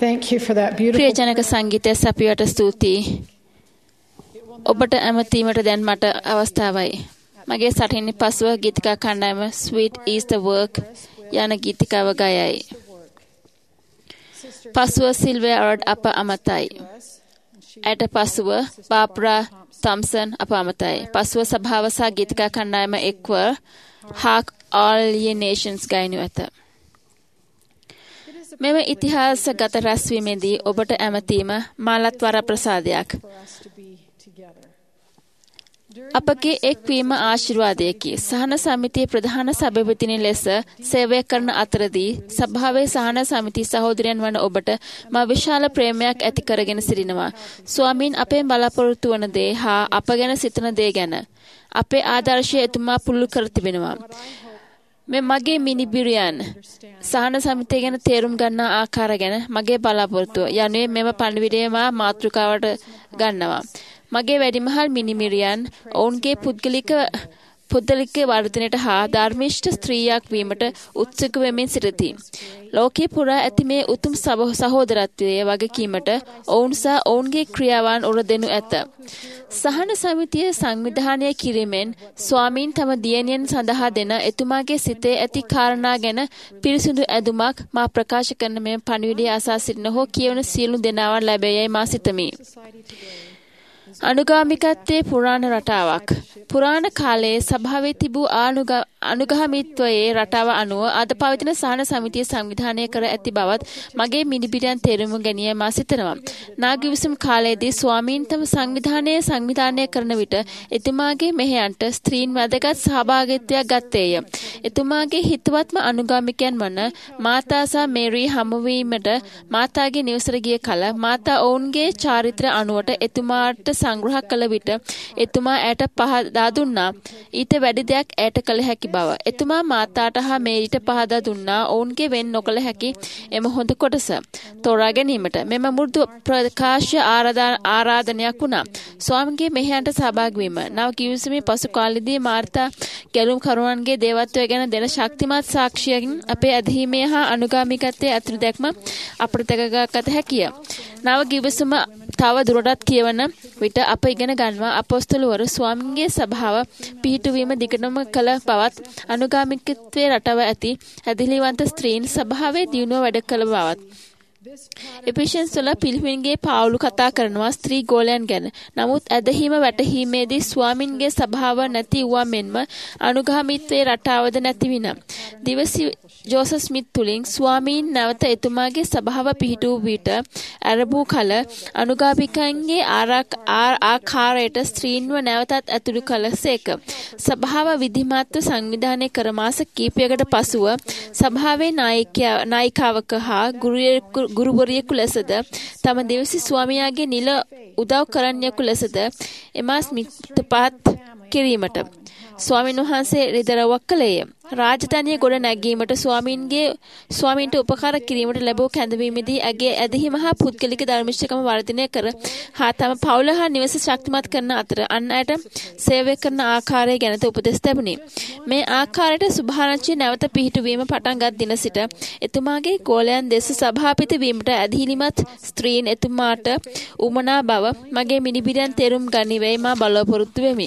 Thank you for that beautiful. ප්‍රියජනක සංගීතය සපියට ස්තුතියි. ඔබට ඇමතීමට දැන් මට අවස්ථාවයි. මගේ සටහින් පසුව ගීතිකා කණ්ඩායම Sweet is the Work යන ගීතිකාව ගයයි. පසුව සිල්වියා රොඩ් අප අමතයි. ඇයට පසුව බාබ්‍රා තොම්සන් අප අමතයි. පසුව සභාව සහ ගීතිකා කණ්ඩායම එක්ව Hark All Ye Nations ගයනු ඇත. මෙම ඉතිහාසගත රැස්වීමේදී ඔබට ඇමතීම මාලත් වර ප්‍රසාදයක්. අපගේ එක්වීම ආශිර්වාදයකි. සහන සමිතියේ ප්‍රධාන සභාපතිනි ලෙස සේවය කරන අතරදී සභාවේ සහන සමිති සහෝදරයන් වන ඔබට මා විශාල ප්‍රේමයක් ඇති කරගෙන සිටිනවා. ස්වාමීන් අපේ බලාපොරොත්තු වන දේ හා අප ගැන සිතන දේ ගැන අපේ ආදර්ශය එතුමා පුළුල් කර තිබෙනවා. මේ මගේ මිනිබිරියන් සහන සමිතිය ගැන තේරුම් ගන්නා ආකාර ගැන මගේ බලාපොරොත්තුව යනුවේ මෙම පණිවිඩය මා මාතෘකාවට ගන්නවා. මගේ වැඩිමහල් මිනිමිරියන් ඔවුන්ගේ පුද්ගලික වර්ධනයට හා ධර්මිෂ්ඨ ස්ත්‍රියක් වීමට උත්සුක වෙමින් සිටිති. ලෝකේ පුරා ඇති මේ උතුම් සහෝදරත්වයේ වගකීමට ඔවුන් සහ ඔවුන්ගේ ක්‍රියාවන් උර දෙනු ඇත. සහන සමිතිය සංවිධානය කිරීමෙන් ස්වාමීන් තම දියණියන් සඳහා දෙන එතුමාගේ සිතේ ඇති කාරණා ගැන පිරිසිදු ඇදුමක් මා ප්‍රකාශ කරන මේ පණිවිඩය අසා සිටින හෝ කියවන සියලු දෙනාවන් ලැබෙයයි මා සිතමි. අනුගාමිකත්වයේ පුරාණ රටාවක්. පුරාණ කාලයේ සභාවේ තිබූ අනුගාමිත්වයේ රටාව අනුව අද පවතින සහන සමිතිය සංවිධානය කර ඇති බවත් මගේ මිනිබිරියන් තේරුම් ගැනීම මා සිතනවා. නාගවිසුම් කාලයේදී ස්වාමීන් තම සංවිධානය කරන විට එතුමාගේ මෙහෙයන්ට ස්ත්‍රීන් වැදගත් සහභාගීත්වයක් ගත්තේය. එතුමාගේ හිතවත්ම අනුගාමිකයන් වන මාතා සහ මේරි හමුවීමට මාතාගේ නිවසට ගිය කල මාතා ඔවුන්ගේ චාරිත්‍ර අනුවට එතුමාට සංග්‍රහ කළ විට එතුමා ඇයට පහදා දුන්නා. ඊට වැඩි දෙයක් ඇයට කළ හැකි බව. එතුමා මාතාට හා මේරිට පහදා දුන්නා ඔවුන්ගේ වෙන් නොකළ හැකි එම හොඳ කොටස තෝරා ගැනීමට. මෙම මෘදු ප්‍රකාශ ආරාධනයක් වුණා. ස්වාමීන්ගේ මෙහෙයන්ට සහභාගී වීම. නව කිවිසුමේ පසු කාලෙදී මාර්තා ගැලුම් කරුවන්ගේ දේවත්වය ගැන දෙන ශක්තිමත් සාක්ෂියකින් අපේ ඇදහිීමේ හා අනුගාමිකත්වයේ අතුරු දැක්ම අපට දැකගත හැකිය. නව කිවිසුම තව දුරටත් කියවන විට අප ඉගෙන ගන්නවා අපොස්තලවරු ස්වාමීන්ගේ සභාව පිහිටුවීම දිගටම කළ බවත් අනුගාමිකත්වයේ රටව ඇති ඇදහිලිවන්ත ස්ත්‍රීන් සභාවේ දියුණුව වැඩ කළ බවත්. එපිෂන්ස් වල පිළිමින්ගේ පාවුලු කතා කරනවා ස්ත්‍රී ගෝලයන් ගැන. නමුත් ඇදහිීම වැටහීමේදී ස්වාමින්ගේ සභාව නැති වූවා මෙන්ම අනුගාමිත්වයේ රටාවද නැති වින. දිවසි ජෝසප් ස්මිත් තුලින් ස්වාමීන් නැවත එතුමාගේ සභාව පිහිටුව විට අරබූ කල අනුගාමිකයන්ගේ ආකාරයට ස්ත්‍රීන්ව නැවතත් ඇතුළු කළසේක. සභාව විධිමත්ව සංවිධානය කර මාස කිහිපයකට පසුව සභාවේ නායිකාවක හා ගුරුවරියෙකු ලෙසද තම දෙවසි ස්වාමියාගේ නිල උදව් කරන්නෙකු ලෙසද එමා ස්මිත් පත් කිරීමට ස්වාමීන් වහන්සේ රිදරවක් කළේය. රාජධානිය ගොඩ නැගීමට ස්වාමීන්ට උපකාර කිරීමට ලැබූ කැඳවීමේදී ඇගේ ඇදහිීම හා පුද්ගලික ධර්මිෂ්ඨකම වර්ධනය කර හා තම පවුල හා නිවස ශක්තිමත් කරන අතර අන් අයට සේවය කරන ආකාරය ගැනද උපදෙස් ලැබුණි. මේ ආකාරයට සුභාරංචිය නැවත පිහිටුවීම පටන්ගත් දින සිට එතුමාගේ ගෝලයන් දෙස සභාපති වීමට ඇදහිලිමත් ස්ත්‍රීන් එතුමාට උමනා බව මගේ මිනිබිරියන් තේරුම් ගනිවයි මා බලාපොරොත්තු වෙමි.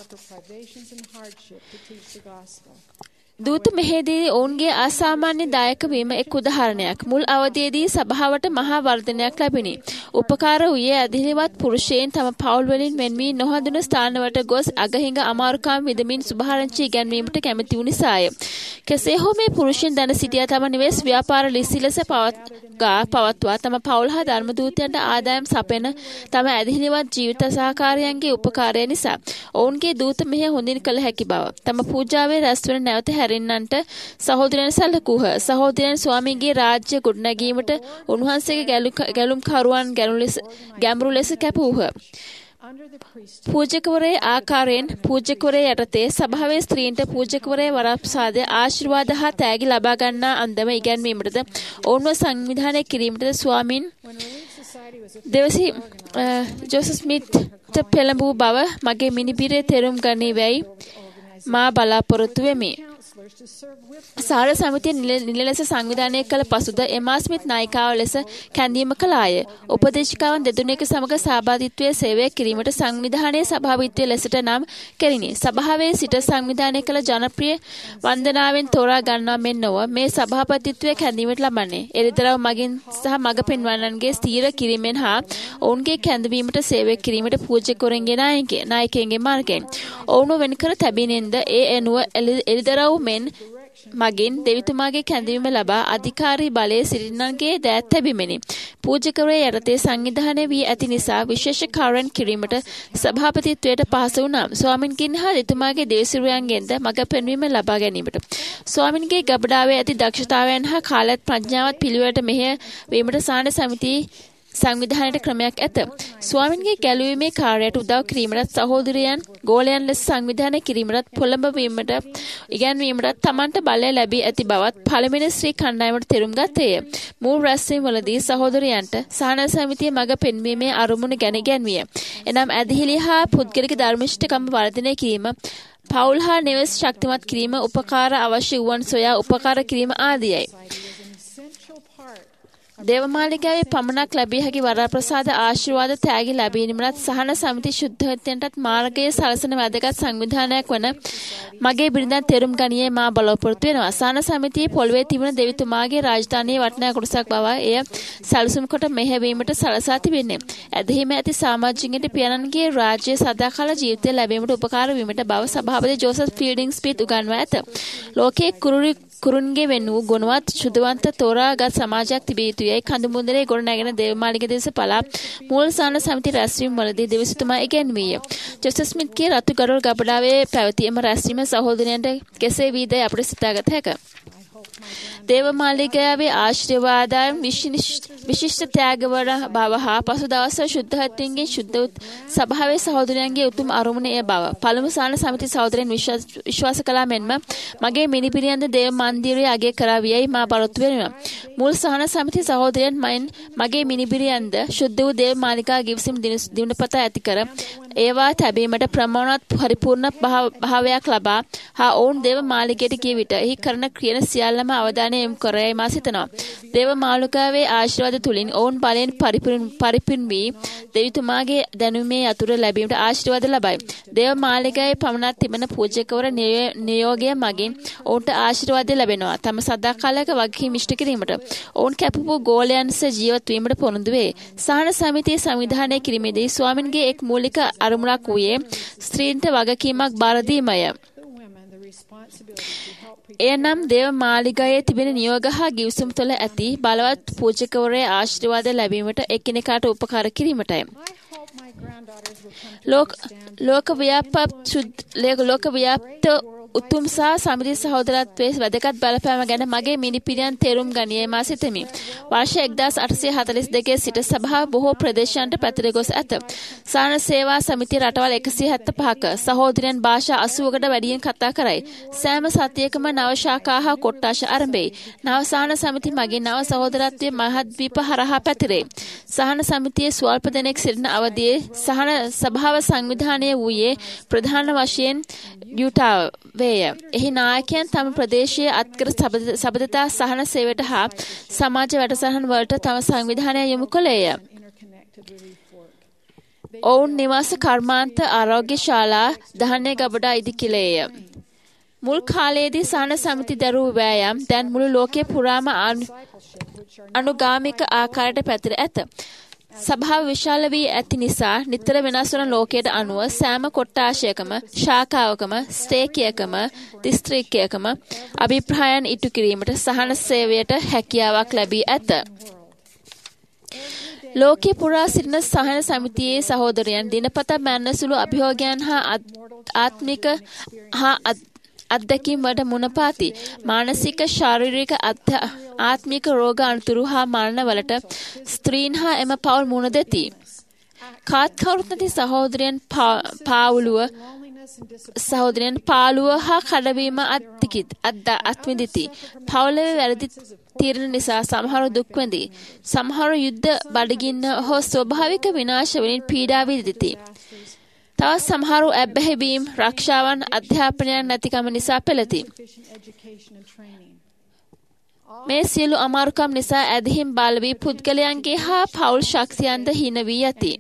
දූත මෙහෙදී ඔවුන්ගේ අසාමාන්‍ය දායක වීම එක් උදාහරණයක්. මුල් අවධියේදී සභාවට මහා වර්ධනයක් ලැබිණි. උපකාර වූයේ ඇදහිලිවත් පුරුෂයන් තම පවුල් වලින් වෙන් වී නොහඳුන ස්ථානවලට ගොස් අගහිඟ අමාරුකම් විඳමින් සුභාරංචි ඉගැන්වීමට කැමැති වූ නිසාය. කෙසේ හෝ මේ පුරුෂයන් දැන සිටියා තම නිවෙස් ව්‍යාපාර ලිස්සි ලෙස පවත්වා තම පවුල් හා ධර්ම දූතයන්ට ආදායම් සපයන තම ඇදහිලිවත් ජීවිත සහකාරයන්ගේ උපකාරය නිසා ඔවුන්ගේ දූත මෙහෙය හොඳින් කළ හැකි බව. තම පූජාවේ රැස්වන නැවත හැරෙන්නන්ට සහෝදරයන් සැලකූහ. සහෝදරයන් ස්වාමීන්ගේ රාජ්‍ය ගොඩනැගීමට උන්වහන්සේගේ ගැලුම් කරුවන් ගැඹුරු ලෙස කැපවූහ. පූජකවරේ ආකාරයෙන් පූජකවරේ යටතේ සභාවේ ස්ත්‍රීන්ට පූජකවරේ වරප්‍රසාදය ආශිර්වාද හා තෑගි ලබා ගන්නා අන්දම ඉගැන්වීමටද ඔවුන්ව සංවිධානය කිරීමටද ස්වාමීන් දෙවසි ජෝසප් ස්මිත් පෙළඹූ බව මගේ මිනිබිරේ තේරුම් ගනිවැයි මා බලාපොරොත්තු වෙමි. සාර සමිතිය නිල ලෙස සංවිධානය කළ පසුද එමා ස්මිත් නායිකාව ලෙස කැඳීම කළාය. උපදේශිකාවන් දෙතුනෙක සමග සහභාගීත්වයේ සේවය කිරීමට සංවිධානයේ සභාපතිත්වය ලෙසට නම් කෙරිණි. සභාවේ සිට සංවිධානය කළ ජනප්‍රිය වන්දනාවෙන් තෝරා ගන්නවා මෙන් නොව මේ සභාපතිත්වය කැඳීමට ලබන්නේ. එරිදරව් මගින් සහ මග පෙන්වන්නන්ගේ ස්ථීර කිරීමෙන් හා ඔවුන්ගේ කැඳවීමට සේවය කිරීමට පූජ්‍යකවරුන්ගේ නායකයන්ගේ මාර්ගයෙන් ඔවුන් වෙන් කර තැබීමෙන්ද ඒ එනුව එරිදරව් මෙන් මගින් දෙවිතුමාගේ කැඳවීම ලබා අධිකාරී බලයේ සිටින්නන්ගේ දෑත් තැබීමෙනි. පූජකවරයා යටතේ සංවිධානය වී ඇති නිසා විශේෂ කාර්යයන් කිරීමට සභාපතිත්වයට පහසු වුණා. ස්වාමින්ගෙන් හා දෙතුමාගේ දේවසිරුවන්ගෙන්ද මඟ පෙන්වීම ලබා ගැනීමට ස්වාමින්ගේ ගබඩාවේ ඇති දක්ෂතාවයන් හා කාලත් ප්‍රඥාවත් පිළිවෙලට මෙහෙය වීමට සාන සමිතිය සංවිධානයට ක්‍රමයක් ඇත. ස්වාමින්ගේ ගැලවීමේ කාර්යයට උදව් කිරීමට සහෝදරයන් ගෝලයන් ලෙස සංවිධානය කිරීමට පොළඹවීමට ඉගැන්වීමට තමන්ට බලය ලැබී ඇති බවත් පළමුවෙනි ශ්‍රී කණ්ඩායමට තෙරුම් ගත්තේය. මූල් රැස්වීම්වලදී සහෝදරයන්ට සහන සමිතිය මඟ පෙන්වීමේ අරමුණ ගැන ඉගැන්විය. එනම් ඇදහිලි හා පුද්ගලික ධර්මිෂ්ඨකම් වර්ධනය කිරීම, පවුල් හා නිවෙස් ශක්තිමත් කිරීම, උපකාර අවශ්‍ය වූවන් සොයා උපකාර කිරීම ආදියයි. දේවමාලිගාවේ පමණක් ලැබිය හැකි වරප්‍රසාද ආශිර්වාද තෑගි ලැබීමත් සහන සමිති ශුද්ධත්වයන්ටත් මාර්ගයේ සලසන වැදගත් සංවිධානයක් වන මගේ බිරිඳන් තෙරුම් ගනියේ මා බලාපොරොත්තු වෙනවා. සහන සමිතියේ පොළවේ තිබෙන දෙවිතුමාගේ රාජධානියේ වටිනා කොටසක් බව එය සැලසුම් කොට මෙහෙවීමට සලසා තිබෙන්නේ. ඇදහිීම ඇති සමාජිකයන්ට පියාණන්ගේ රාජ්‍ය සදාකාල ජීවිතය ලැබීමට උපකාර වීමට බව සභාපති ජෝසප් ෆීල්ඩින් ස්මිත් උගන්වා ඇත. ලෝකයේ කුරුන්ගේ වෙන් වූ ගුණවත් ශුද්ධවන්ත තෝරාගත් සමාජයක් තිබිය යුතුයයි කඳුමුදුනේ ගොඩනැගෙන දේවමාලිග දෙස පලා මූල සහන සමිති රැස්වීම වලදී දෙවිසිතුමා ඉගැන්වීය. ජෝසප් ස්මිත්ගේ රතු ගඩොල් ගබඩාවේ පැවති එම රැස්වීම සහෝදරයන්ට කෙසේ වීදයි අපට සිතාගත හැකිය. දේවමාලිගාවේ ආශිර්වාදයන් විශිෂ්ට ත්‍යාගවල බව හා පසු දවස්වල ශුද්ධත්වයෙන් ශුද්ධ සභාවේ සහෝදරයන්ගේ උතුම් අරමුණ එය බව පළමු සහන සමිති සහෝදරයන් විශ්වාස කළා මෙන්ම මගේ මිනිපිරියන්ද දේව මන්දිරයේ අගය කරාවියයි මා බලාපොරොත්තු වෙනවා. මුල් සහන සමිති සහෝදරයන් මගේ මිනිපිරියන්ද ශුද්ධ වූ දේව මාලිකා ගිවිසුම් දිනපත ඇති කර ඒවා තැබීමට ප්‍රමාණවත් පරිපූර්ණ භාවයක් ලබා හා ඔවුන් දේව මාලිගයට ගිය විට එහි කරන ක්‍රියන සියල්ලම අවධානය යොමු කරයි මා සිතනවා. දේව මාලිගාවේ ආශිර්වාද තුලින් ඔවුන් බලයෙන් පරිපූර්ණ වී දෙවිතුමාගේ දැනුමේ යතුරු ලැබීමට ආශිර්වාද ලබයි. දේව මාලිගාවේ පමණක් තිබෙන පූජකවර නියෝගය මගින් ඔවුන්ට ආශිර්වාද ලැබෙනවා. තම සදාකාලික වගකීම් ඉෂ්ට කිරීමට ඔවුන් කැපවූ ගෝලයන්ස ජීවත් වීමට පොරොන්දු වේ. සහන සමිතිය සංවිධානය කිරීමේදී ස්වාමින්ගේ එක් මූලික අරමුණක් වූයේ ස්ත්‍රීන්ට වගකීමක් බාර දීමය. එනම් දේව මාලිගාවේ තිබෙන නියෝග හා ගිවිසුම් තුළ ඇති බලවත් පූජකවරේ ආශිර්වාද ලැබීමට එකිනෙකාට උපකාර කිරීමටයි. ලෝක ව්‍යාප්ත උතුම් සහ සමිති සහෝදරත්වයේ වැදගත් බලපෑම ගැන මගේ මිනිපිරියන් තේරුම් ගනියේ මා සිතමි. වර්ෂ 1842 සිට සභාව බොහෝ ප්‍රදේශයන්ට පැතිර ගොස් ඇත. සාන සේවා සමිතිය රටවල් 175ක සහෝදරයන් භාෂා 80කට වැඩියෙන් කතා කරයි. සෑම සතියකම නව ශාඛා හා කොට්ටාශ ආරම්භයි. නව සාන සමිති මගින් නව සහෝදරත්වයේ මහද්වීප හරහා පැතිරේ. සහන සමිතියේ ස්වල්ප දෙනෙක් සිටින අවධියේ සහන සභාව සංවිධානය වූයේ ප්‍රධාන වශයෙන් යුටාව වේය. එහි නායකයන් තම ප්‍රදේශයේ අත්කර සබඳතා සහන සේවයට හා සමාජ වැඩසටහන් වලට තම සංවිධානය යොමු කළේය. ඔවුන් නිවාස කර්මාන්ත ආරෝග්‍ය ශාලා ධාන්‍ය ගබඩා ඉදිකිලේය. මුල් කාලයේදී සහන සමිති දරූ වෑයම් දැන් මුළු ලෝකයේ පුරාම අනුගාමික ආකාරයට පැතිර ඇත. සභාව විශාල වී ඇති නිසා නිතර වෙනස් වන ලෝකයට අනුව සෑම කොට්ටාශයකම ශාඛාවකම ස්ථේකයකම දිස්ත්‍රික්කයකම අභිප්‍රායන් ඉටු කිරීමට සහන සේවයට හැකියාවක් ලැබී ඇත. ලෝකේ පුරා සිටින සහන සමිතියේ සහෝදරයන් දිනපතා මැන්න සුළු අභියෝගයන් හා ආත්මික හා අත්දැකීම් වලට මුණ පාති. මානසික ශාරීරික ආත්මික රෝග අනතුරු හා මරණ වලට ස්ත්‍රීන් හා එම පවුල් මුණ දෙති. කාත් කවුරුත් නැති සහෝදරයන් පාළුව හා කඩවීම අත්විඳිති. පවුලේ වැරදි තීරණ නිසා සමහර දුක් විඳි. සමහර යුද්ධ බඩගින්න හෝ ස්වභාවික විනාශ වලින් පීඩා විඳිති. තවත් සමහරු ඇබ්බැහි වීම, රක්ෂාවන්, අධ්‍යාපනයක් නැතිකම නිසා පෙළති. මේ සියලු අමාරුකම් නිසා ඇදහිම් බල වී පුද්ගලයන්ගේ හා පවුල් ශක්තියන්ද හින වී ඇති.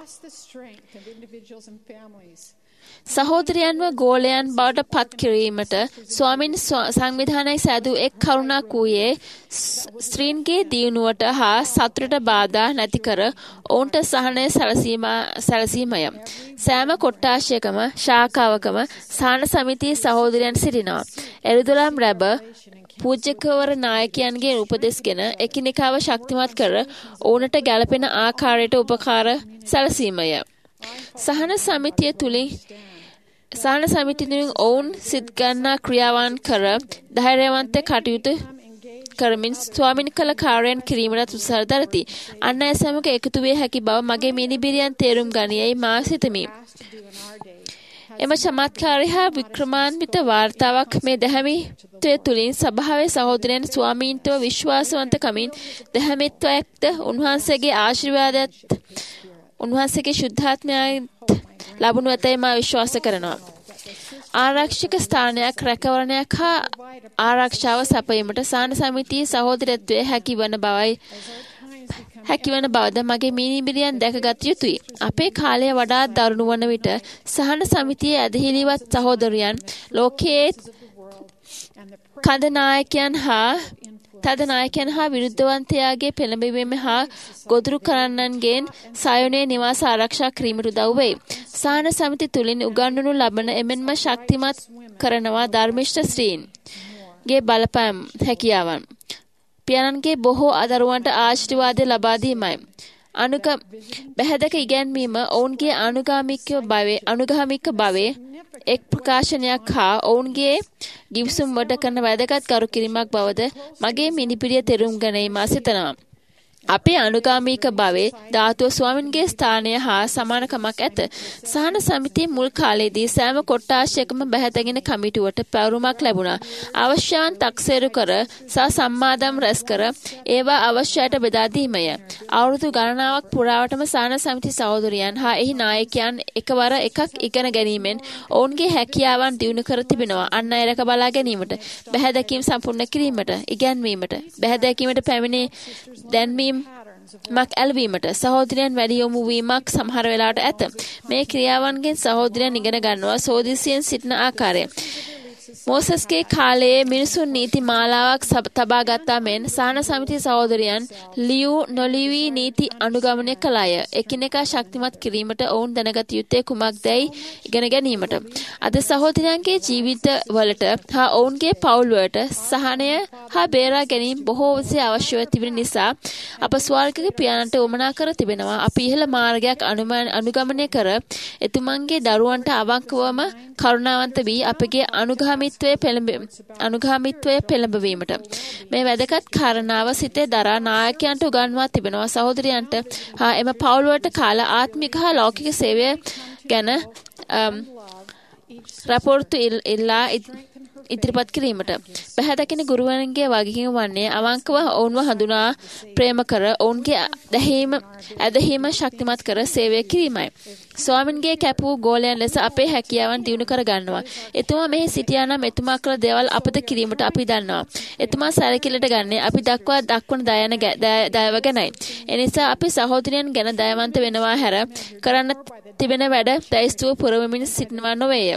සහෝදරයන්ව ගෝලයන් බවට පත් කිරීමට ස්වාමීන් සංවිධානය සෑදූ එක් කරුණක් වූයේ ස්ත්‍රීන්ගේ දියුණුවට හා සතුටට බාධා නැති කර ඔවුන්ට සහනය සැලසීමය. සෑම කොට්ටාශයකම ශාඛාවකම සහන සමිතියේ සහෝදරයන් සිටිනවා. එරුදොලම් රැබ පූජ්‍යකවර නායකයන්ගේ උපදෙස්ගෙන එකිනෙකාව ශක්තිමත් කර ඔවුන්ට ගැළපෙන ආකාරයට උපකාර සැලසීමය. සහන සමිතිය තුලින් ඔවුන් සිත් ගන්නා ක්‍රියාවන් කර ධෛර්යවන්ත කටයුතු කරමින් ස්වාමින් කළ කාර්යයන් කිරීමට උත්සාහ දරති. අන් අය සමග එකතු විය හැකි බව මගේ මිනිබිරියන් තේරුම් ගනියයි මා සිතමි. එම චමත්කාරී හා වික්‍රමාන්විත වාර්තාවක් මේ දැහැමිත්වය තුළින් සභාවේ සහෝදරයන් ස්වාමීන්ටව විශ්වාසවන්තකමින් දැහැමිත්වයක්ද උන්වහන්සේගේ ආශිර්වාදයත් උන්වහන්සේගේ ශුද්ධාත්මයත් ලැබුණු ඇතැයි මා විශ්වාස කරනවා. ආරක්ෂක ස්ථානයක් රැකවරණයක් හා ආරක්ෂාව සපයීමට සහන සමිතියේ සහෝදරත්වයේ හැකිවන බවද මගේ මිනිබිරියන් දැකගත යුතුයි. අපේ කාලය වඩාත් දරුණු වන විට සහන සමිතියේ ඇදහිලිවත් සහෝදරයන් ලෝකයේ තද නායකයන් හා විරුද්ධවන්තයාගේ පෙළඹවීම හා ගොදුරු කරන්නන්ගෙන් සයෝනයේ නිවාස ආරක්ෂා කිරීමට උදව් වෙයි. සහන සමිති තුලින් උගන්වනු ලබන එමෙන්ම ශක්තිමත් කරනවා ධර්මිෂ්ඨ ස්ත්‍රීන්ගේ බලපෑම් හැකියාවන්. පියාණන්ගේ බොහෝ දරුවන්ට ආශිර්වාද ලබා දීමයි. බැහැදක ඉගැන්වීම ඔවුන්ගේ අනුගාමික භවයේ එක් ප්‍රකාශනයක් හා ඔවුන්ගේ ගිවිසුම් වලට කරන වැදගත් කරු කිරීමක් බවද මගේ මිනිපිරිය තෙරුම් ගනියි මා සිතනවා. අපේ අනුගාමික භවයේ ධාතුව ස්වාමින්ගේ ස්ථානය හා සමානකමක් ඇත. සහන සමිතියේ මුල් කාලයේදී සෑම කොට්ටාශයකම බැහැදගෙන කමිටුවට පැවරුමක් ලැබුණා. අවශ්‍යයන් තක්සේරු කර සම්මාදම් රැස් කර ඒවා අවශ්‍යයට බෙදා දීමය. අවුරුදු ගණනාවක් පුරාවටම සහන සමිති සහෝදරයන් හා එහි නායකයන් එකවර එකක් ඉගෙන ගැනීමෙන් ඔවුන්ගේ හැකියාවන් දියුණු කර තිබෙනවා. අන් අය රැක බලා ගැනීමට, බැහැදකීම් සම්පූර්ණ කිරීමට, ඉගැන්වීමට, බැහැදකීමට පැමිණි දැන්වීම මක් ඇල්වීමට සහෝදරයන් වැඩි යොමු වීමක් සමහර වෙලාවට ඇත. මේ ක්‍රියාවන්ගෙන් සහෝදරයන් ඉගෙන ගන්නවා සෝදිසියෙන් සිටින ආකාරය. මෝසස්ගේ කාලයේ මිනිසුන් නීති මාලාවක් තබා ගත්තා මෙන් සහන සමිති සහෝදරයන් නොලිවී නීති අනුගමනය කළාය. එකිනෙකා ශක්තිමත් කිරීමට ඔවුන් දැනගත යුත්තේ කුමක්දැයි ඉගෙන ගැනීමට. අද සහෝදරයන්ගේ ජීවිතවලට හා ඔවුන්ගේ පවුල්වලට සහනය හා බේරා ගැනීම බොහෝ විට අවශ්‍යව තිබෙන නිසා අප ස්වර්ගික පියාණන්ට උවමනා කර තිබෙනවා. අපි ඉහළ මාර්ගයක් අනුගමනය කර එතුමන්ගේ දරුවන්ට අවංකවම කරුණාවන්ත වී අපගේ අනුගාමිත්වය පෙළඹවීමට. මේ වැදගත් කාරණාව සිතේ දරා නායකයන්ට උගන්වා තිබෙනවා. සහෝදරයන්ට හා එම පවුල්වලට කාල ආත්මික හා ලෞකික සේවය ගැන රපෝර්තු ඉල්ලා ඉදිරිපත් කිරීමට. බැහැදකින ගුරුවරන්ගේ වගකීම වන්නේ අවංකව ඔවුන්ව හඳුනා ප්‍රේම කර ඔවුන්ගේ ඇදහීම ශක්තිමත් කර සේවය කිරීමයි. ස්වාමින්ගේ කැපූ ගෝලයන් ලෙස අපේ හැකියාවන් දියුණු කර ගන්නවා. එතුමා මෙහි සිටියා නම් එතුමා කළ දේවල් අපද කිරීමට අපි දන්නවා. එතුමා සැලකිල්ලට ගන්නේ අපි දක්වන දයව ගැනයි. එනිසා අපි සහෝදරයන් ගැන දයවන්ත වෙනවා හැර කරන්න තිබෙන වැඩ දැයිස්තුව පුරවමින් සිටිනවා නොවේය.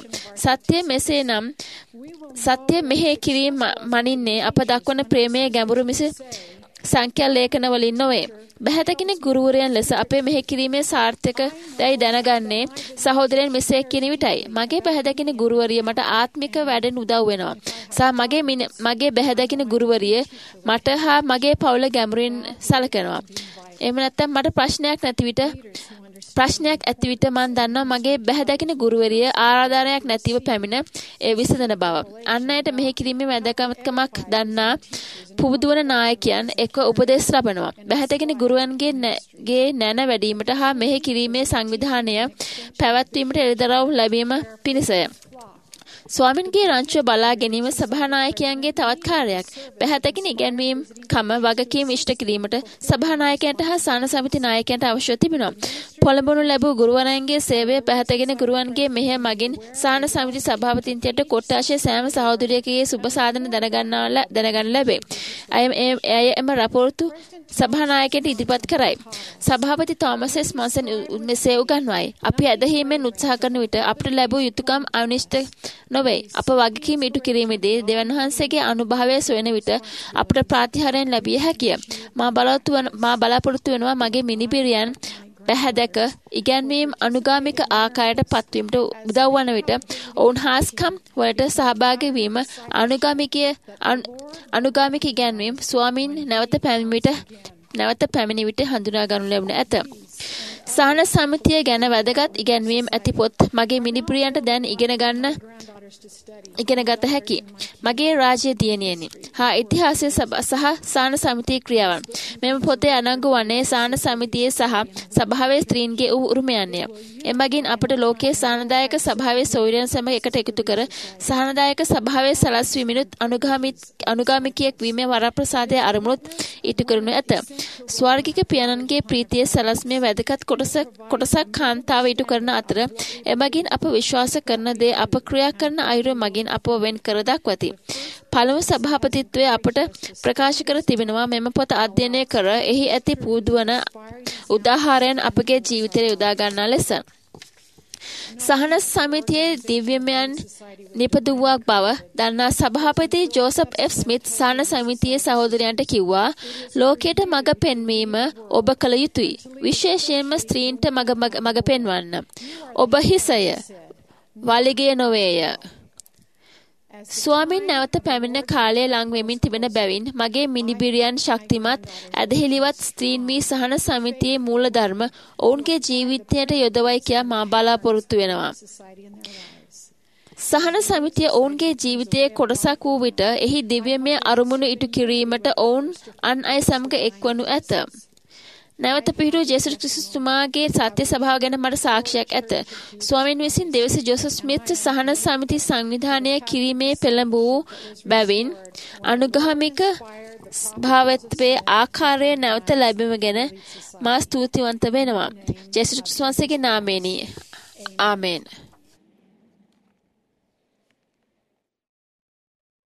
සත්‍ය මෙහි කිරීම මනින්නේ අප දක්වන ප්‍රේමයේ ගැඹුරු මිස සංඛ්‍යා ලේඛන වලින් නොවේ. බැහැදකින ගුරුවරයන් ලෙස අපේ මෙහි කිරීමේ සාර්ථක දැයි දැනගන්නේ සහෝදරයන් මෙසේ කියන විටයි. මගේ බැහැදකින ගුරුවරිය මට ආත්මික වැඩෙන් උදව් වෙනවා. මගේ බැහැදකින ගුරුවරිය මට හා මගේ පවුල ගැඹුරින් සලකනවා. එහෙම නැත්නම් මට ප්‍රශ්නයක් ඇති විට මන් දන්නවා මගේ බැහැදකින ගුරුවරිය ආරාධනයක් නැතිව පැමිණ ඒ විසඳන බව. අන් අයට මෙහි කිරීමේ වැදගත්කමක් දන්නා පුබුදුවන නායකයන් එක්ව උපදෙස් ලබනවා. බැහැදකින ගුරුවන්ගේ නැන වැඩීමට හා මෙහි කිරීමේ සංවිධානය පැවැත්වීමට එළිදරව් ලැබීම පිණිසය. ස්වාමින්ගේ රංචුව බලා ගැනීම සභානායකයන්ගේ තවත් කාර්යයක්. බැහැදකින ඉගැන්වීම වගකීම් ඉෂ්ට කිරීමට සභානායකයන්ට හා සහන සමිති නායකයන්ට අවශ්‍ය තිබෙනවා. පොළඹවනු ලැබූ ගුරුවරයන්ගේ සේවය පැහැදගෙන ගුරුවන්ගේ මෙහෙය මගින් සහන සමිති සභාපතින්තියට කොට්ටාශය සෑම සහෝදරියකගේ සුබ සාධන දැනගන්න ලැබේ. ඇය එම රපෝර්තු සභානායකයට ඉදිරිපත් කරයි. සභාපති තෝමස් එස් මන්සන් මෙසේ උගන්වයි. අපි ඇදහීමෙන් උත්සාහ කරන විට අපට ලැබූ යුතුයකම් අනිෂ්ට නොවේ. අප වගකීම් ඉටු කිරීමේදී දෙවියන් වහන්සේගේ අනුභවය සොයන විට අපට ප්‍රතිහාරයෙන් ලැබිය හැකිය. මා බලාපොරොත්තු වෙනවා මගේ මිනිබිරියන් පැහැදක ඉගැන්වීම් අනුගාමික ආකාරයට පත්වීමට උදව් වන විට ඔවුන් හාස්කම් වලට සහභාගී වීම අනුගාමික ඉගැන්වීම් ස්වාමීන් නැවත පැමිණි විට හඳුනා ගනු ලැබුණ ඇත. සහන සමිතිය ගැන වැදගත් ඉගැන්වීම් ඇති පොත් මගේ මිනිබිරියන්ට දැන් ඉගෙන ගත හැකි. මගේ රාජ්‍ය දියණියනි හා ඉතිහාසය සහ සහන සමිතියේ ක්‍රියාවන්. මෙම පොතේ අනංගු වන්නේ සහන සමිතියේ සහ සභාවේ ස්ත්‍රීන්ගේ උරුමයන්ය. එමගින් අපට ලෝකයේ සහනදායක සභාවේ සොයුරියන් සමග එකට එකතු කර සහනදායක සභාවේ සලස්වීමෙනුත් අනුගාමිකයෙක් වීමේ වරප්‍රසාදයේ අරමුණුත් ඉටු කරනු ඇත. ස්වර්ගික පියාණන්ගේ ප්‍රීතිය සලස්මේ වැදගත් කොටසක් කාන්තාව ඉටු කරන අතර එමගින් අප විශ්වාස කරන දේ අප ක්‍රියා කරන අයුරු මගින් අපව වෙන් කර දක්වති. පළමු සභාපතිත්වය අපට ප්‍රකාශ කර තිබෙනවා මෙම පොත අධ්‍යයනය කර එහි ඇති පුදුවන උදාහරණයන් අපගේ ජීවිතයට යොදා ගන්නා ලෙස. සහන සමිතියේ දිව්‍යමයන් නිපදුවක් බව දන්නා සභාපති ජෝසප් එෆ් ස්මිත් සහන සමිතියේ සහෝදරයන්ට කිව්වා ලෝකයට මඟ පෙන්වීම ඔබ කළ යුතුයි. විශේෂයෙන්ම ස්ත්‍රීන්ට මඟ පෙන්වන්න. ඔබ හිසය වලිගය නොවේය. ස්වාමීන් නැවත පැමිණ කාලය ලං වෙමින් තිබෙන බැවින් මගේ මිනිබිරියන් ශක්තිමත් ඇදහිලිවත් ස්ත්‍රීන් වී සහන සමිතියේ මූල ධර්ම ඔවුන්ගේ ජීවිතයට යොදවයි කියා මා බලාපොරොත්තු වෙනවා. සහන සමිතිය ඔවුන්ගේ ජීවිතයේ කොටසක් වූ විට එහි දිව්‍යමය අරමුණු ඉටු කිරීමට ඔවුන් අන් අය සමග එක්වනු ඇත. නැවත පිහිටු ජේසුස් ක්‍රිස්තුමාගේ සත්‍ය සභාව ගැන මට සාක්ෂියක් ඇත. ස්වාමීන් විසින් දෙවිස ජෝසප් ස්මිත් සහන සමිති සංවිධානය කිරීමේ පෙළඹවූ බැවින් අනුගාමික භාවත්වයේ ආකාරය නැවත ලැබීම ගැන මා ස්තුතිවන්ත වෙනවා. ජේසුස් ක්‍රිස්තුස්ගේ නාමයෙනි. ආමේන්.